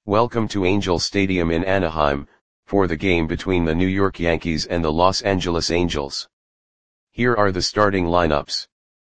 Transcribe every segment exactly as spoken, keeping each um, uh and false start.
Welcome to Angel Stadium in Anaheim, for the game between the New York Yankees and the Los Angeles Angels. Here are the starting lineups.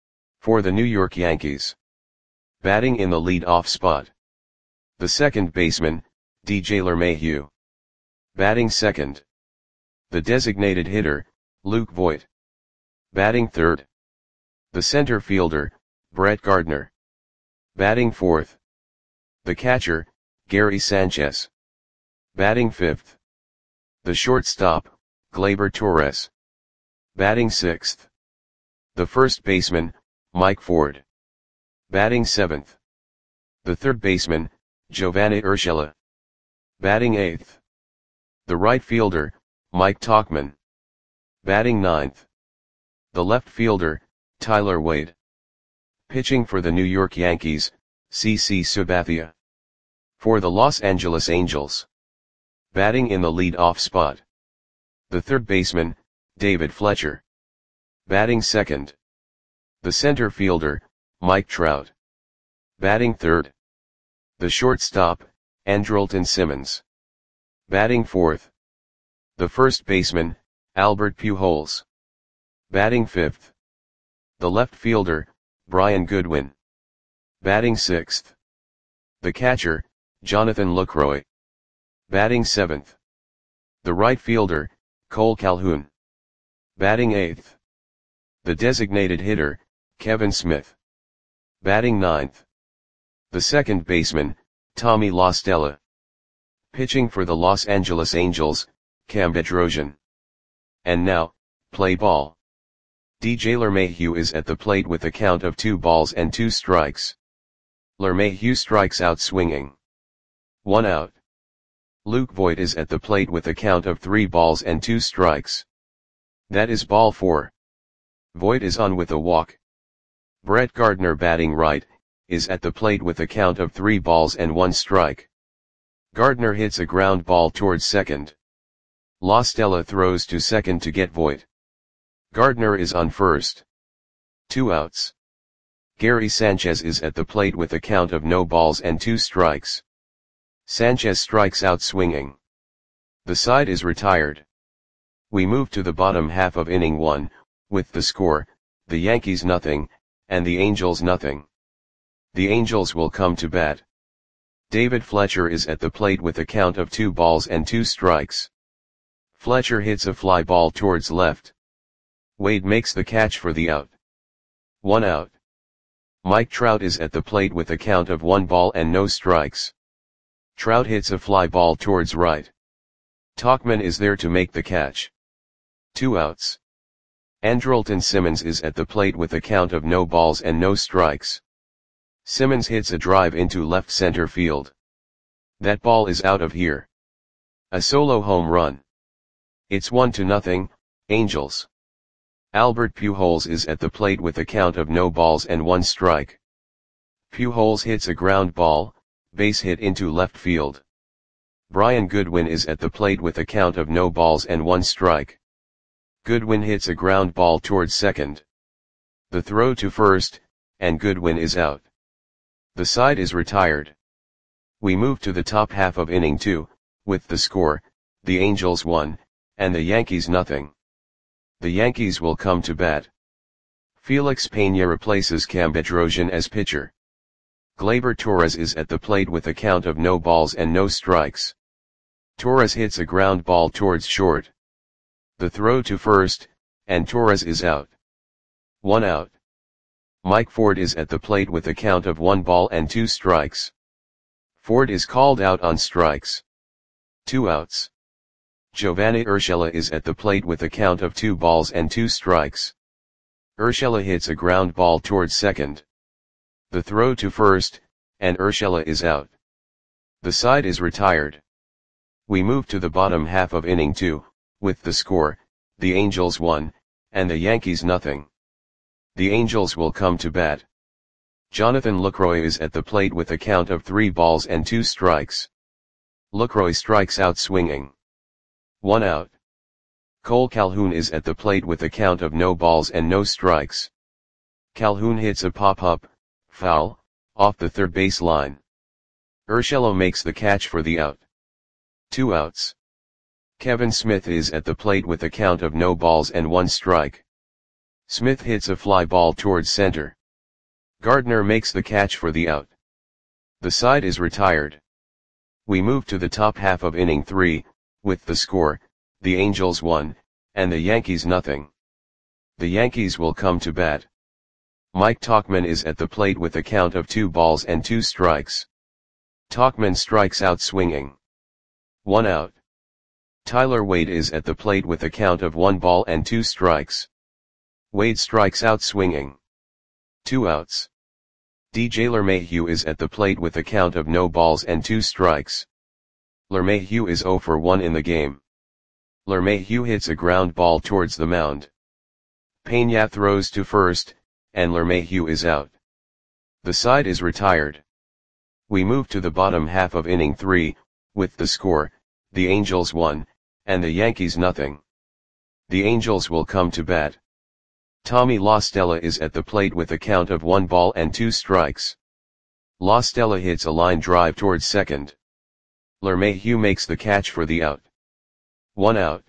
For the New York Yankees. Batting in the lead-off spot. The second baseman, D J LeMahieu. Batting second. The designated hitter, Luke Voit. Batting third. The center fielder, Brett Gardner. Batting fourth. The catcher, Gary Sanchez. Batting fifth. The shortstop, Gleyber Torres. Batting sixth. The first baseman, Mike Ford. Batting seventh. The third baseman, Giovanni Urshela. Batting eighth. The right fielder, Mike Tauchman. Batting ninth. The left fielder, Tyler Wade. Pitching for the New York Yankees, C C Sabathia. For the Los Angeles Angels. Batting in the lead-off spot. The third baseman, David Fletcher. Batting second. The center fielder, Mike Trout. Batting third. The shortstop, Andrelton Simmons. Batting fourth. The first baseman, Albert Pujols. Batting fifth. The left fielder, Brian Goodwin. Batting sixth. The catcher, Jonathan Lucroy. Batting seventh. The right fielder, Cole Calhoun. Batting eighth. The designated hitter, Kevin Smith. Batting ninth. The second baseman, Tommy La Stella. Pitching for the Los Angeles Angels, Cam Bedrosian. And now, play ball. D J LeMahieu is at the plate with a count of two balls and two strikes. LeMahieu strikes out swinging. One out. Luke Voit is at the plate with a count of three balls and two strikes. That is ball four. Voit is on with a walk. Brett Gardner, batting right, is at the plate with a count of three balls and one strike. Gardner hits a ground ball towards second. La Stella throws to second to get Voit. Gardner is on first. Two outs. Gary Sanchez is at the plate with a count of no balls and two strikes. Sanchez strikes out swinging. The side is retired. We move to the bottom half of inning one, with the score, the Yankees nothing, and the Angels nothing. The Angels will come to bat. David Fletcher is at the plate with a count of two balls and two strikes. Fletcher hits a fly ball towards left. Wade makes the catch for the out. One out. Mike Trout is at the plate with a count of one ball and no strikes. Trout hits a fly ball towards right. Tauchman is there to make the catch. Two outs. Andrelton Simmons is at the plate with a count of no balls and no strikes. Simmons hits a drive into left center field. That ball is out of here. A solo home run. It's one to nothing, Angels. Albert Pujols is at the plate with a count of no balls and one strike. Pujols hits a ground ball, base hit into left field. Brian Goodwin is at the plate with a count of no balls and one strike. Goodwin hits a ground ball towards second. The throw to first, and Goodwin is out. The side is retired. We move to the top half of inning two, with the score, the Angels one, and the Yankees nothing. The Yankees will come to bat. Felix Pena replaces Cam Bedrosian as pitcher. Gleyber Torres is at the plate with a count of no balls and no strikes. Torres hits a ground ball towards short. The throw to first, and Torres is out. One out. Mike Ford is at the plate with a count of one ball and two strikes. Ford is called out on strikes. Two outs. Giovanni Urshela is at the plate with a count of two balls and two strikes. Urshela hits a ground ball towards second. The throw to first, and Urshela is out. The side is retired. We move to the bottom half of inning two, with the score, the Angels one, and the Yankees nothing. The Angels will come to bat. Jonathan Lucroy is at the plate with a count of three balls and two strikes. Lucroy strikes out swinging. One out. Cole Calhoun is at the plate with a count of no balls and no strikes. Calhoun hits a pop-up, foul, off the third base line. Urshela makes the catch for the out. Two outs. Kevin Smith is at the plate with a count of no balls and one strike. Smith hits a fly ball towards center. Gardner makes the catch for the out. The side is retired. We move to the top half of inning three, with the score, the Angels one, and the Yankees nothing. The Yankees will come to bat. Mike Tauchman is at the plate with a count of two balls and two strikes. Tauchman strikes out swinging. One out. Tyler Wade is at the plate with a count of one ball and two strikes. Wade strikes out swinging. Two outs. D J LeMahieu is at the plate with a count of no balls and two strikes. LeMahieu is oh for one in the game. LeMahieu hits a ground ball towards the mound. Pena throws to first, and LeMahieu is out. The side is retired. We move to the bottom half of inning three, with the score, the Angels one, and the Yankees nothing. The Angels will come to bat. Tommy La Stella is at the plate with a count of one ball and two strikes. La Stella hits a line drive towards second. LeMahieu makes the catch for the out. One out.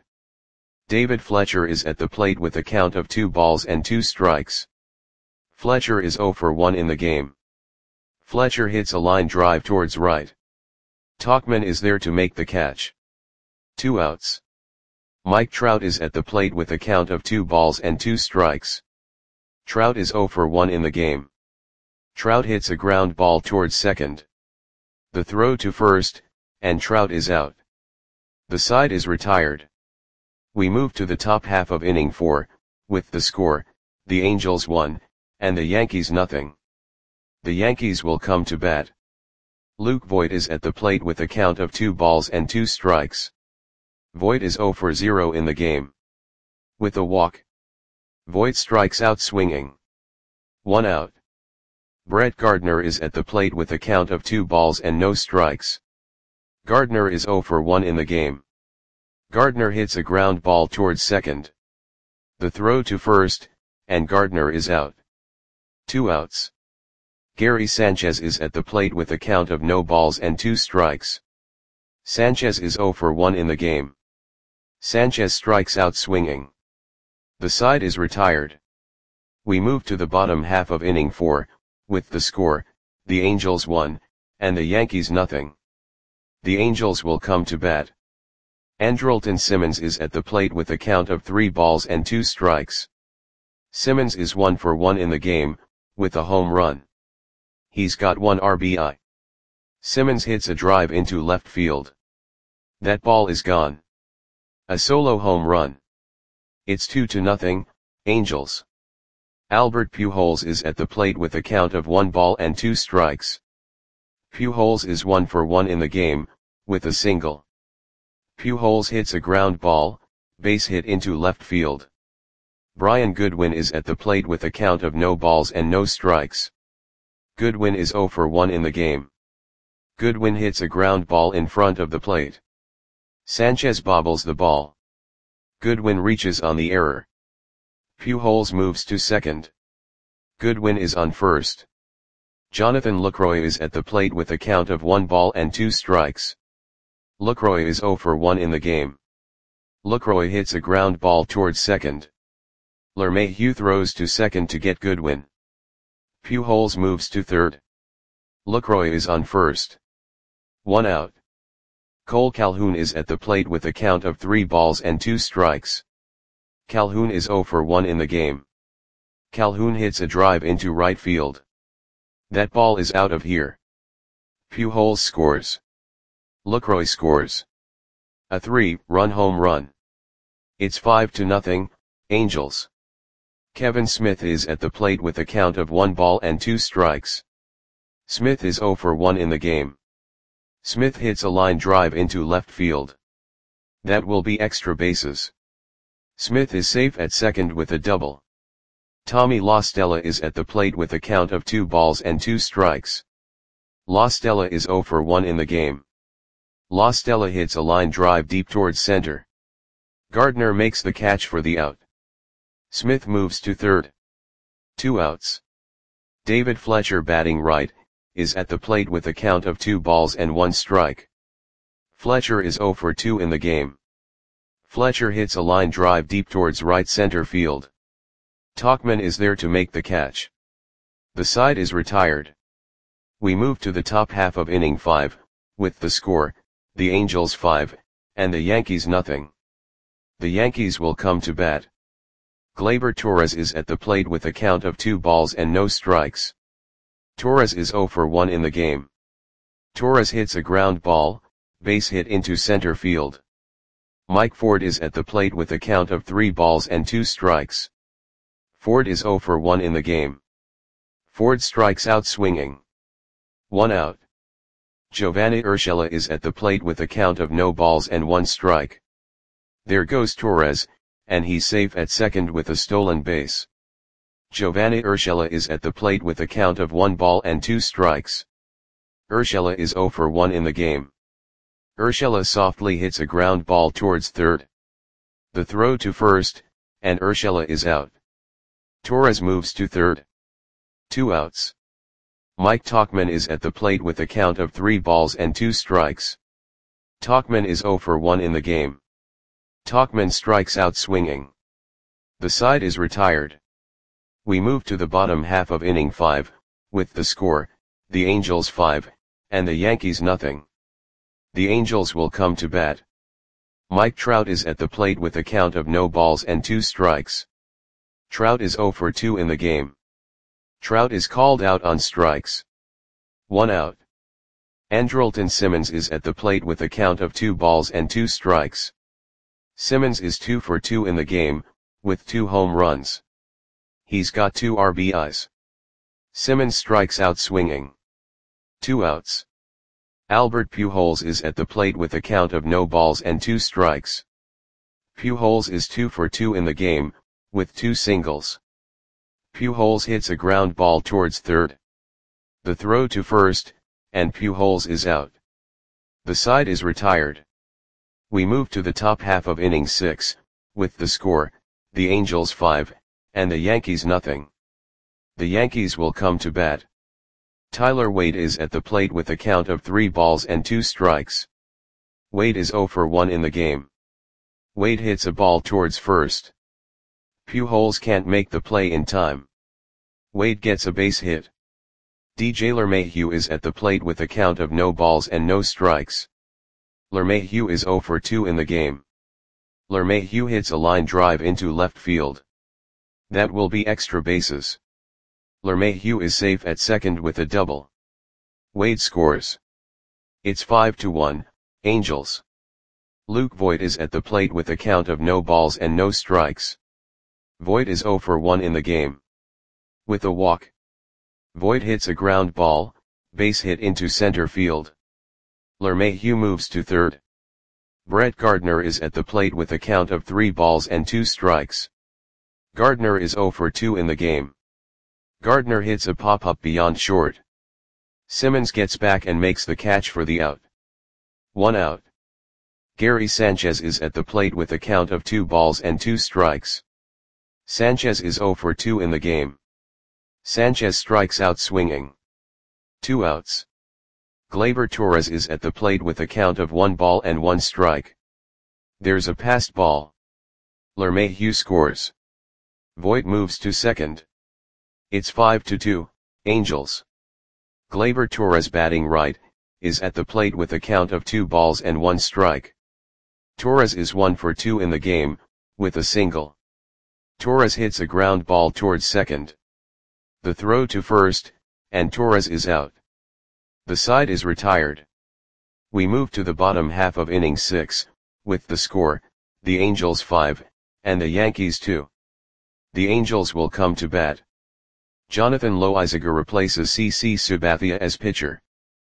David Fletcher is at the plate with a count of two balls and two strikes. Fletcher is oh for one in the game. Fletcher hits a line drive towards right. Tauchman is there to make the catch. Two outs. Mike Trout is at the plate with a count of two balls and two strikes. Trout is oh for one in the game. Trout hits a ground ball towards second. The throw to first, and Trout is out. The side is retired. We move to the top half of inning four, with the score, the Angels one, and the Yankees nothing. The Yankees will come to bat. Luke Voit is at the plate with a count of two balls and two strikes. Voit is oh for zero in the game. With a walk. Voit strikes out swinging. One out. Brett Gardner is at the plate with a count of two balls and no strikes. Gardner is oh for one in the game. Gardner hits a ground ball towards second. The throw to first, and Gardner is out. Two outs. Gary Sanchez is at the plate with a count of no balls and two strikes. Sanchez is oh for one in the game. Sanchez strikes out swinging. The side is retired. We move to the bottom half of inning four, with the score, the Angels one, and the Yankees nothing. The Angels will come to bat. Andrelton Simmons is at the plate with a count of three balls and two strikes. Simmons is one for one in the game, with a home run. He's got one R B I. Simmons hits a drive into left field. That ball is gone. A solo home run. It's two to nothing, Angels. Albert Pujols is at the plate with a count of one ball and two strikes. Pujols is one for one in the game, with a single. Pujols hits a ground ball, base hit into left field. Brian Goodwin is at the plate with a count of no balls and no strikes. Goodwin is oh for one in the game. Goodwin hits a ground ball in front of the plate. Sanchez bobbles the ball. Goodwin reaches on the error. Pujols moves to second. Goodwin is on first. Jonathan Lucroy is at the plate with a count of one ball and two strikes. Lucroy is oh for one in the game. Lucroy hits a ground ball towards second. LeMahieu throws to second to get Goodwin. Pujols moves to third. Lucroy is on first. One out. Cole Calhoun is at the plate with a count of three balls and two strikes. Calhoun is oh for one in the game. Calhoun hits a drive into right field. That ball is out of here. Pujols scores. Lucroy scores. A three-run home run. It's five to nothing, Angels. Kevin Smith is at the plate with a count of one ball and two strikes. Smith is oh for one in the game. Smith hits a line drive into left field. That will be extra bases. Smith is safe at second with a double. Tommy La Stella is at the plate with a count of two balls and two strikes. La Stella is oh for one in the game. La Stella hits a line drive deep towards center. Gardner makes the catch for the out. Smith moves to third. Two outs. David Fletcher batting right, is at the plate with a count of two balls and one strike. Fletcher is zero for two in the game. Fletcher hits a line drive deep towards right center field. Tauchman is there to make the catch. The side is retired. We move to the top half of inning five, with the score, the Angels five, and the Yankees nothing. The Yankees will come to bat. Gleyber Torres is at the plate with a count of two balls and no strikes. Torres is zero for one in the game. Torres hits a ground ball, base hit into center field. Mike Ford is at the plate with a count of three balls and two strikes. Ford is zero for one in the game. Ford strikes out swinging. One out. Giovanni Urshela is at the plate with a count of no balls and one strike. There goes Torres, and he's safe at second with a stolen base. Giovanni Urshela is at the plate with a count of one ball and two strikes. Urshela is zero for one in the game. Urshela softly hits a ground ball towards third. The throw to first, and Urshela is out. Torres moves to third. Two outs. Mike Tauchman is at the plate with a count of three balls and two strikes. Tauchman is zero for one in the game. Tauchman strikes out swinging. The side is retired. We move to the bottom half of inning five, with the score, the Angels five, and the Yankees nothing. The Angels will come to bat. Mike Trout is at the plate with a count of no balls and two strikes. Trout is zero for two in the game. Trout is called out on strikes. One out. Andrelton Simmons is at the plate with a count of two balls and two strikes. Simmons is two for two in the game, with two home runs. He's got two R B Is. Simmons strikes out swinging. Two outs. Albert Pujols is at the plate with a count of no balls and two strikes. Pujols is two for two in the game, with two singles. Pujols hits a ground ball towards third. The throw to first, and Pujols is out. The side is retired. We move to the top half of inning six, with the score, the Angels five, and the Yankees nothing. The Yankees will come to bat. Tyler Wade is at the plate with a count of three balls and two strikes. Wade is zero for one in the game. Wade hits a ball towards first. Pujols can't make the play in time. Wade gets a base hit. D J LeMahieu is at the plate with a count of no balls and no strikes. LeMahieu is zero for two in the game. LeMahieu hits a line drive into left field. That will be extra bases. LeMahieu is safe at second with a double. Wade scores. It's five to one, Angels. Luke Voit is at the plate with a count of no balls and no strikes. Voit is zero for one in the game. With a walk. Voit hits a ground ball, base hit into center field. LeMahieu moves to third. Brett Gardner is at the plate with a count of three balls and two strikes. Gardner is zero for two in the game. Gardner hits a pop-up beyond short. Simmons gets back and makes the catch for the out. One out. Gary Sanchez is at the plate with a count of two balls and two strikes. Sanchez is zero for two in the game. Sanchez strikes out swinging. Two outs. Gleyber Torres is at the plate with a count of one ball and one strike. There's a passed ball. LeMahieu scores. Voit moves to second. It's five to two, Angels. Gleyber Torres, batting right, is at the plate with a count of two balls and one strike. Torres is one for two in the game, with a single. Torres hits a ground ball towards second. The throw to first, and Torres is out. The side is retired. We move to the bottom half of inning six, with the score, the Angels five, and the Yankees two. The Angels will come to bat. Jonathan Loaisiga replaces C C Sabathia as pitcher.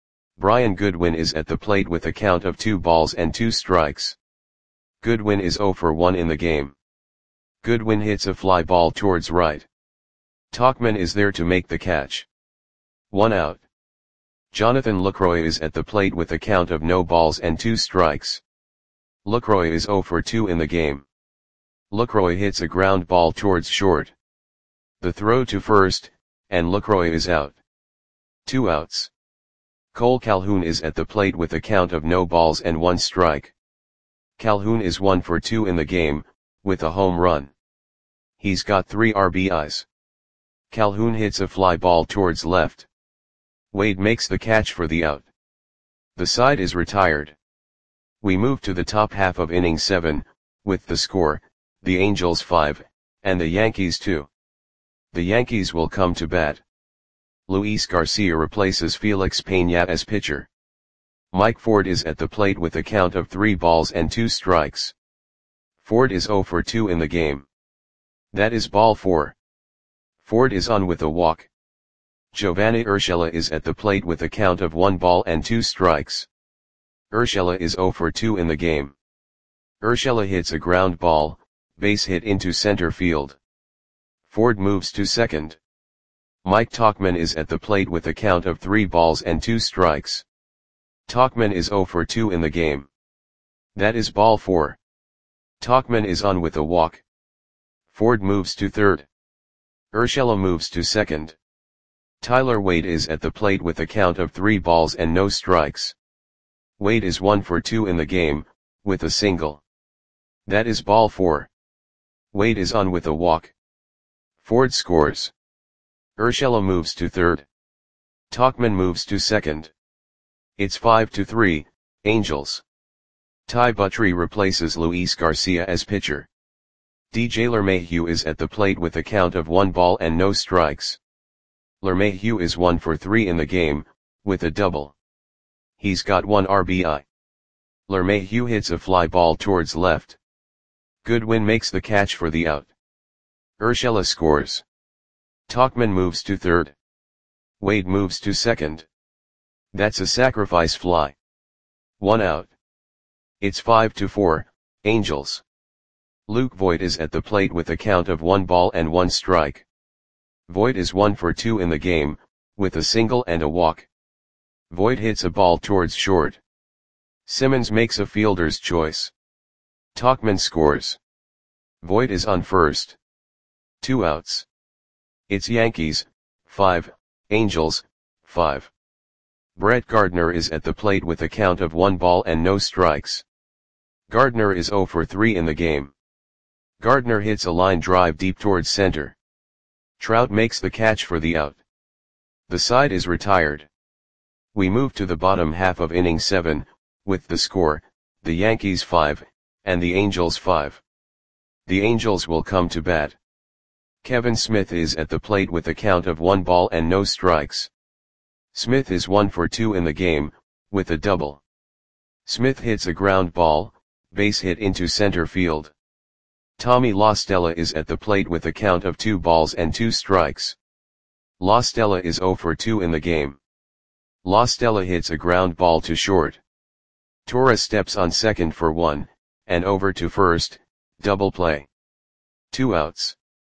Brian Goodwin is at the plate with a count of two balls and two strikes. Goodwin is zero for one in the game. Goodwin hits a fly ball towards right. Tauchman is there to make the catch. One out. Jonathan Lucroy is at the plate with a count of no balls and two strikes. Lucroy is zero for two in the game. Lucroy hits a ground ball towards short. The throw to first, and Lucroy is out. Two outs. Cole Calhoun is at the plate with a count of no balls and one strike. Calhoun is one for two in the game, with a home run. He's got three R B Is. Calhoun hits a fly ball towards left. Wade makes the catch for the out. The side is retired. We move to the top half of inning seven, with the score, the Angels five, and the Yankees two. The Yankees will come to bat. Luis Garcia replaces Felix Peña as pitcher. Mike Ford is at the plate with a count of three balls and two strikes. Ford is zero for two in the game. That is ball four. Ford is on with a walk. Giovanni Urshela is at the plate with a count of one ball and two strikes. Urshela is zero for two in the game. Urshela hits a ground ball, base hit into center field. Ford moves to second. Mike Tauchman is at the plate with a count of three balls and two strikes. Tauchman is zero for two in the game. That is ball four. Tauchman is on with a walk. Ford moves to third. Urshela moves to second. Tyler Wade is at the plate with a count of three balls and no strikes. Wade is one for two in the game, with a single. That is ball four. Wade is on with a walk. Ford scores. Urshela moves to third. Tauchman moves to second. It's five to three, Angels. Ty Buttrey replaces Luis Garcia as pitcher. D J LeMahieu is at the plate with a count of one ball and no strikes. LeMahieu is one for three in the game, with a double. He's got one R B I. LeMahieu hits a fly ball towards left. Goodwin makes the catch for the out. Urshela scores. Tauchman moves to third. Wade moves to second. That's a sacrifice fly. One out. It's five to four, Angels. Luke Voit is at the plate with a count of one ball and one strike. Voit is one for two in the game, with a single and a walk. Voit hits a ball towards short. Simmons makes a fielder's choice. Tauchman scores. Voit is on first. Two outs. It's Yankees, five, Angels, five. Brett Gardner is at the plate with a count of one ball and no strikes. Gardner is zero for three in the game. Gardner hits a line drive deep towards center. Trout makes the catch for the out. The side is retired. We move to the bottom half of inning seven, with the score, the Yankees five, and the Angels five. The Angels will come to bat. Kevin Smith is at the plate with a count of one ball and no strikes. Smith is one for two in the game, with a double. Smith hits a ground ball, base hit into center field. Tommy La Stella is at the plate with a count of two balls and two strikes. La Stella is zero for two in the game. La Stella hits a ground ball to short. Torres steps on second for one, and over to first, double play. Two outs.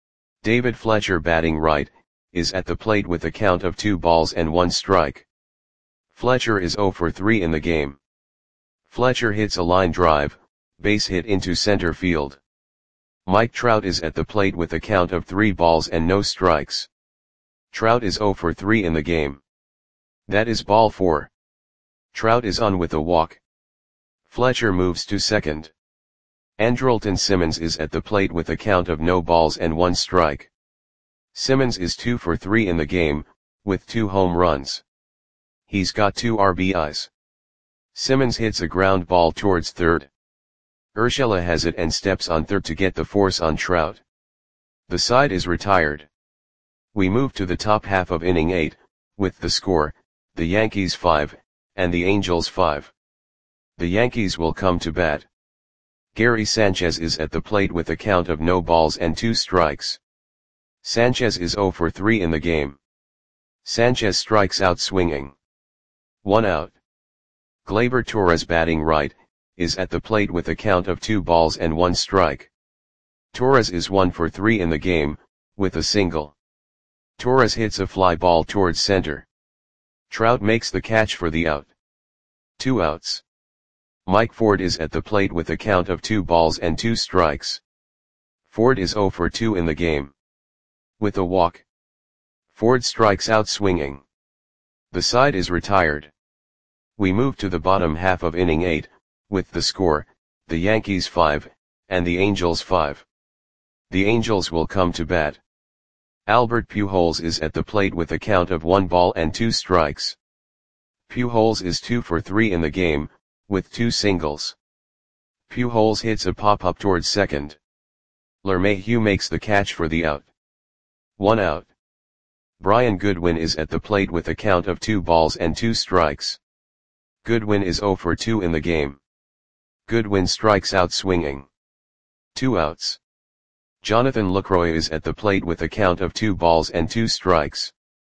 David Fletcher batting right, is at the plate with a count of two balls and one strike. Fletcher is zero for three in the game. Fletcher hits a line drive, base hit into center field. Mike Trout is at the plate with a count of three balls and no strikes. Trout is zero for three in the game. That is ball four. Trout is on with a walk. Fletcher moves to second. Andrelton Simmons is at the plate with a count of no balls and one strike. Simmons is two for three in the game, with two home runs. He's got two R B Is. Simmons hits a ground ball towards third. Urshela has it and steps on third to get the force on Trout. The side is retired. We move to the top half of inning eight, with the score, the Yankees five, and the Angels five. The Yankees will come to bat. Gary Sanchez is at the plate with a count of no balls and two strikes. Sanchez is zero for three in the game. Sanchez strikes out swinging. One out. Gleyber Torres batting right, is at the plate with a count of two balls and one strike. Torres is one for three in the game, with a single. Torres hits a fly ball towards center. Trout makes the catch for the out. Two outs. Mike Ford is at the plate with a count of two balls and two strikes. Ford is zero for two in the game. With a walk. Ford strikes out swinging. The side is retired. We move to the bottom half of inning eight, with the score, the Yankees five, and the Angels five. The Angels will come to bat. Albert Pujols is at the plate with a count of one ball and two strikes. Pujols is two for three in the game, with two singles. Pujols hits a pop-up towards second. LeMahieu makes the catch for the out. One out. Brian Goodwin is at the plate with a count of two balls and two strikes. Goodwin is zero for two in the game. Goodwin strikes out swinging. Two outs. Jonathan Lucroy is at the plate with a count of two balls and two strikes.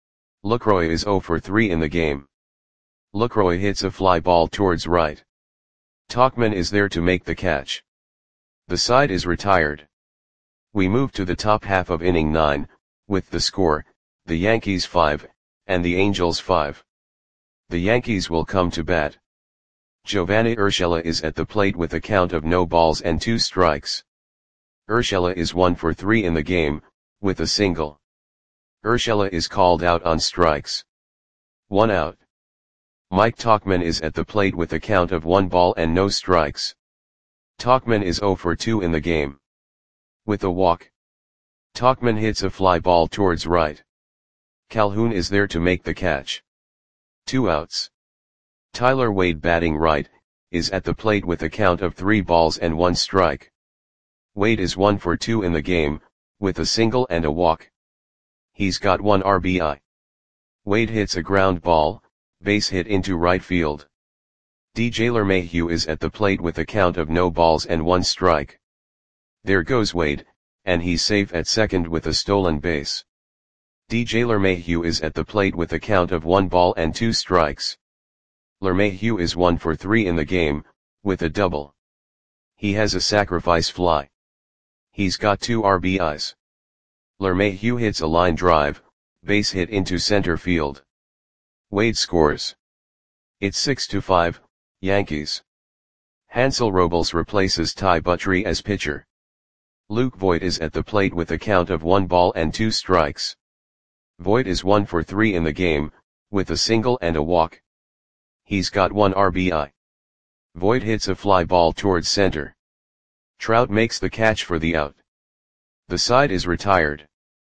Lucroy is zero for three in the game. Lucroy hits a fly ball towards right. Tauchman is there to make the catch. The side is retired. We move to the top half of inning nine, with the score, the Yankees five, and the Angels five. The Yankees will come to bat. Giovanni Urshela is at the plate with a count of no balls and two strikes. Urshela is one for three in the game, with a single. Urshela is called out on strikes. One out. Mike Tauchman is at the plate with a count of one ball and no strikes. Tauchman is zero for two in the game. With a walk. Tauchman hits a fly ball towards right. Calhoun is there to make the catch. Two outs. Tyler Wade, batting right, is at the plate with a count of three balls and one strike. Wade is one for two in the game, with a single and a walk. He's got one R B I. Wade hits a ground ball, base hit into right field. D J LeMahieu is at the plate with a count of no balls and one strike. There goes Wade, and he's safe at second with a stolen base. D J LeMahieu is at the plate with a count of one ball and two strikes. LeMahieu is one for three in the game, with a double. He has a sacrifice fly. He's got two R B Is. LeMahieu hits a line drive, base hit into center field. Wade scores. It's six to five, Yankees. Hansel Robles replaces Ty Buttrey as pitcher. Luke Voit is at the plate with a count of one ball and two strikes. Voit is one for three in the game, with a single and a walk. He's got one R B I. Voit hits a fly ball towards center. Trout makes the catch for the out. The side is retired.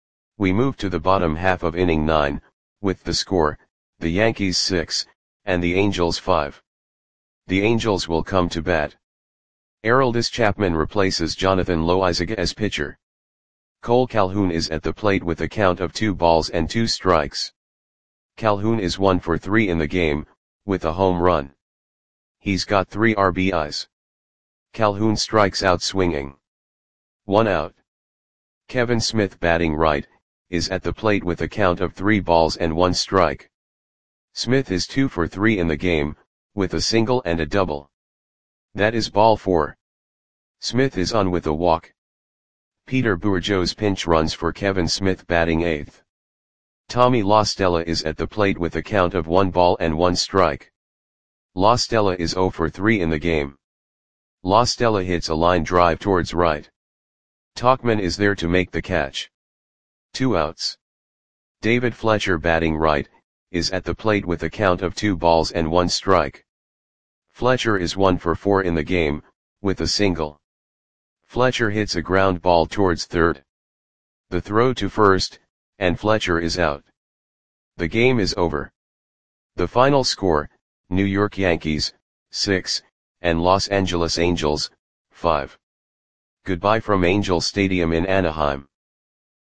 We move to the bottom half of inning nine, with the score, the Yankees six, and the Angels five. The Angels will come to bat. Aroldis Chapman replaces Jonathan Loaisiga as pitcher. Cole Calhoun is at the plate with a count of two balls and two strikes. Calhoun is one for three in the game, with a home run. He's got three R B Is. Calhoun strikes out swinging. One out. Kevin Smith, batting right, is at the plate with a count of three balls and one strike. Smith is two for three in the game, with a single and a double. That is ball four. Smith is on with a walk. Peter Bourgeau's pinch runs for Kevin Smith, batting eighth. Tommy La Stella is at the plate with a count of one ball and one strike. La Stella is zero for three in the game. La Stella hits a line drive towards right. Tauchman is there to make the catch. Two outs. David Fletcher, batting right, is at the plate with a count of two balls and one strike. Fletcher is one for four in the game, with a single. Fletcher hits a ground ball towards third. The throw to first, and Fletcher is out. The game is over. The final score, New York Yankees, six, and Los Angeles Angels, five. Goodbye from Angel Stadium in Anaheim.